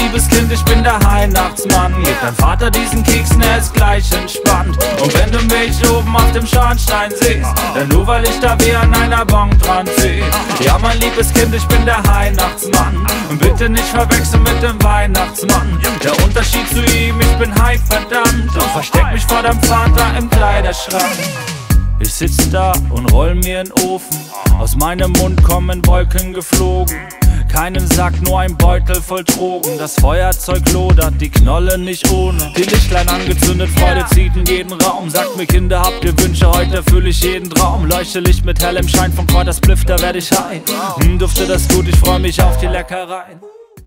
liebes Kind, ich bin der Weihnachtsmann. Gib dein Vater diesen Keksen, er ist gleich entspannt. Und wenn du mich oben auf dem Schornstein siehst, dann nur weil ich da wie an einer Bank dran zieh. Ja, mein liebes Kind, ich bin der Weihnachtsmann. Und bitte nicht verwechseln mit dem Weihnachtsmann. Der Unterschied zu ihm, ich bin high verdammt und versteck mich vor deinem Vater im Kleiderschrank. Ich sitz da und roll mir in Ofen. Aus meinem Mund kommen Wolken geflogen. Keinen Sack, nur ein Beutel voll Drogen. Das Feuerzeug lodert, die Knolle nicht ohne. Die Lichtlein angezündet, Freude zieht in jeden Raum. Sagt mir Kinder, habt ihr Wünsche, heute erfülle ich jeden Traum. Leuchte Licht mit hellem Schein, vom Kräuterspliff, da werd ich high. Dufte das gut, ich freu mich auf die Leckereien.